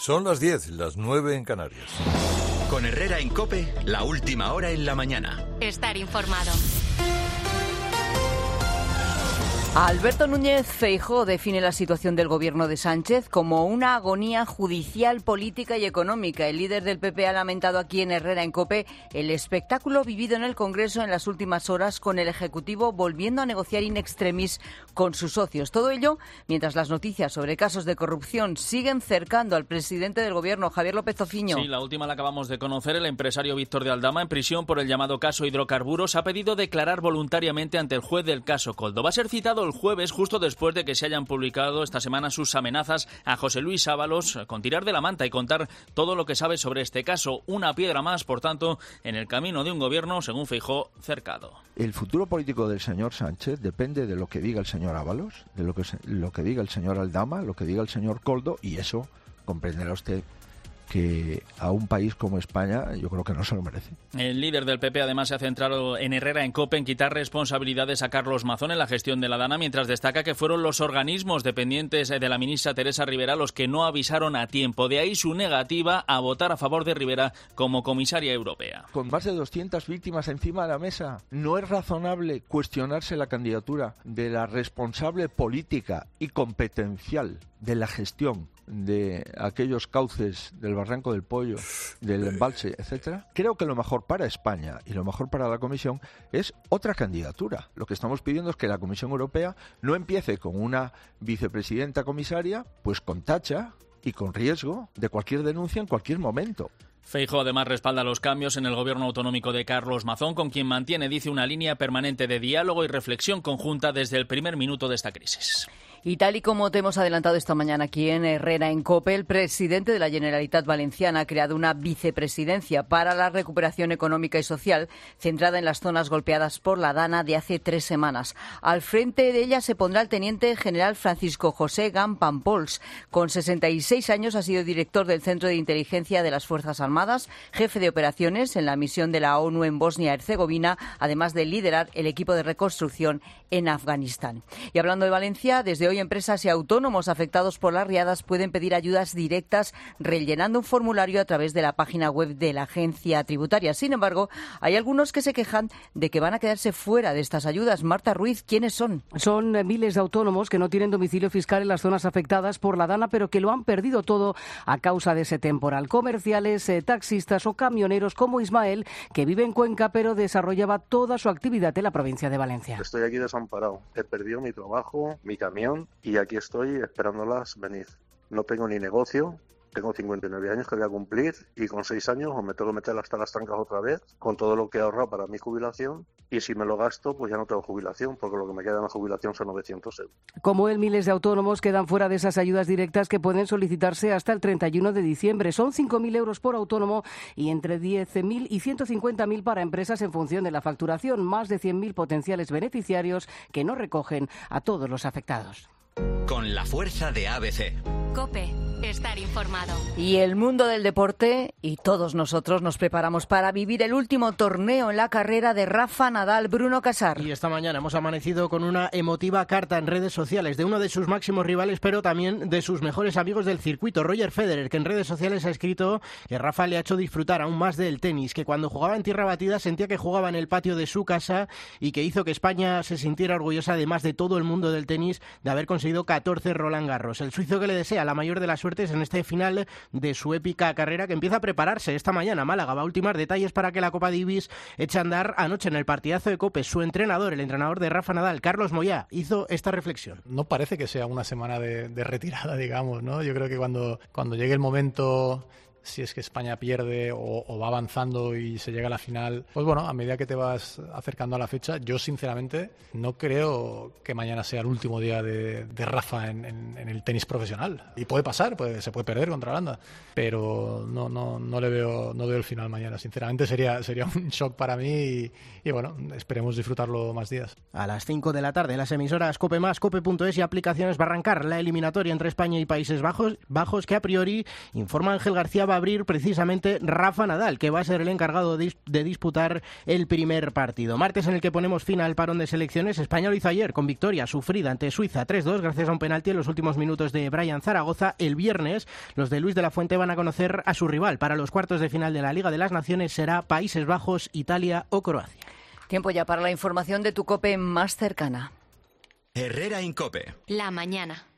Son las 10, las 9 en Canarias. Con Herrera en COPE, la última hora en la mañana. Estar informado. Alberto Núñez Feijóo define la situación del gobierno de Sánchez como una agonía judicial, política y económica. El líder del PP ha lamentado aquí en Herrera en COPE el espectáculo vivido en el Congreso en las últimas horas, con el Ejecutivo volviendo a negociar in extremis con sus socios. Todo ello mientras las noticias sobre casos de corrupción siguen cercando al presidente del gobierno, Javier López Ociño. Sí, la última la acabamos de conocer. El empresario Víctor de Aldama, en prisión por el llamado caso hidrocarburos, ha pedido declarar voluntariamente ante el juez del caso Coldo. Va a ser citado el jueves, justo después de que se hayan publicado esta semana sus amenazas a José Luis Ábalos con tirar de la manta y contar todo lo que sabe sobre este caso. Una piedra más, por tanto, en el camino de un gobierno, según Feijóo, cercado. El futuro político del señor Sánchez depende de lo que diga el señor Ábalos, de lo que diga el señor Aldama, lo que diga el señor Coldo, y eso comprenderá usted que a un país como España yo creo que no se lo merece. El líder del PP además se ha centrado en Herrera en COPE en quitar responsabilidades a Carlos Mazón en la gestión de la Dana, mientras destaca que fueron los organismos dependientes de la ministra Teresa Rivera los que no avisaron a tiempo. De ahí su negativa a votar a favor de Rivera como comisaria europea. Con más de 200 víctimas encima de la mesa, ¿no es razonable cuestionarse la candidatura de la responsable política y competencial de la gestión de aquellos cauces del Barranco del Pollo, del embalse, etcétera? Creo que lo mejor para España y lo mejor para la Comisión es otra candidatura. Lo que estamos pidiendo es que la Comisión Europea no empiece con una vicepresidenta comisaria, pues con tacha y con riesgo de cualquier denuncia en cualquier momento. Feijóo además respalda los cambios en el gobierno autonómico de Carlos Mazón, con quien mantiene, dice, una línea permanente de diálogo y reflexión conjunta desde el primer minuto de esta crisis. Y tal y como te hemos adelantado esta mañana aquí en Herrera en COPE, el presidente de la Generalitat Valenciana ha creado una vicepresidencia para la recuperación económica y social centrada en las zonas golpeadas por la Dana de hace 3 semanas. Al frente de ella se pondrá el teniente general Francisco José Gampampols. Con 66 años ha sido director del Centro de Inteligencia de las Fuerzas Armadas, jefe de operaciones en la misión de la ONU en Bosnia-Herzegovina, además de liderar el equipo de reconstrucción en Afganistán. Y hablando de Valencia, desde hoy empresas y autónomos afectados por las riadas pueden pedir ayudas directas rellenando un formulario a través de la página web de la agencia tributaria. Sin embargo, hay algunos que se quejan de que van a quedarse fuera de estas ayudas. Marta Ruiz, ¿quiénes son? Son miles de autónomos que no tienen domicilio fiscal en las zonas afectadas por la Dana, pero que lo han perdido todo a causa de ese temporal. Comerciales, taxistas o camioneros como Ismael, que vive en Cuenca pero desarrollaba toda su actividad en la provincia de Valencia. Estoy aquí desamparado. He perdido mi trabajo, mi camión, y aquí estoy esperándolas venir. No tengo ni negocio, tengo 59 años que voy a cumplir y con 6 años o me tengo que meter hasta las trancas otra vez con todo lo que he ahorrado para mi jubilación, y si me lo gasto pues ya no tengo jubilación, porque lo que me queda en la jubilación son 900 euros. Como él, miles de autónomos quedan fuera de esas ayudas directas que pueden solicitarse hasta el 31 de diciembre. Son 5.000 euros por autónomo y entre 10.000 y 150.000 para empresas en función de la facturación. Más de 100.000 potenciales beneficiarios que no recogen a todos los afectados. Con la fuerza de ABC. COPE, estar informado. Y el mundo del deporte y todos nosotros nos preparamos para vivir el último torneo en la carrera de Rafa Nadal. Bruno Casar. Y esta mañana hemos amanecido con una emotiva carta en redes sociales de uno de sus máximos rivales, pero también de sus mejores amigos del circuito, Roger Federer, que en redes sociales ha escrito que Rafa le ha hecho disfrutar aún más del tenis, que cuando jugaba en tierra batida sentía que jugaba en el patio de su casa y que hizo que España se sintiera orgullosa, además de todo el mundo del tenis, de haber conseguido 14 Roland Garros. El suizo que le desea la mayor de las suertes en este final de su épica carrera, que empieza a prepararse esta mañana. Málaga va a ultimar detalles para que la Copa Davis eche a andar. Anoche en el partidazo de COPE, su entrenador, el entrenador de Rafa Nadal, Carlos Moyá, hizo esta reflexión. No parece que sea una semana de retirada, digamos, ¿no? Yo creo que cuando llegue el momento, si es que España pierde o va avanzando y se llega a la final, pues bueno, a medida que te vas acercando a la fecha, yo sinceramente no creo que mañana sea el último día de Rafa en el tenis profesional. Y puede pasar, se puede perder contra Holanda, pero no veo el final mañana. Sinceramente sería un shock para mí y bueno, esperemos disfrutarlo más días. A las 5 de la tarde, las emisoras COPE+, COPE.es y aplicaciones va a arrancar la eliminatoria entre España y Países Bajos, que a priori, informa Ángel García, va va a abrir precisamente Rafa Nadal, que va a ser el encargado de disputar el primer partido. Martes en el que ponemos fin al parón de selecciones. España lo hizo ayer con victoria sufrida ante Suiza 3-2 gracias a un penalti en los últimos minutos de Brian Zaragoza. El viernes los de Luis de la Fuente van a conocer a su rival. Para los cuartos de final de la Liga de las Naciones será Países Bajos, Italia o Croacia. Tiempo ya para la información de tu COPE más cercana. Herrera en COPE. La mañana.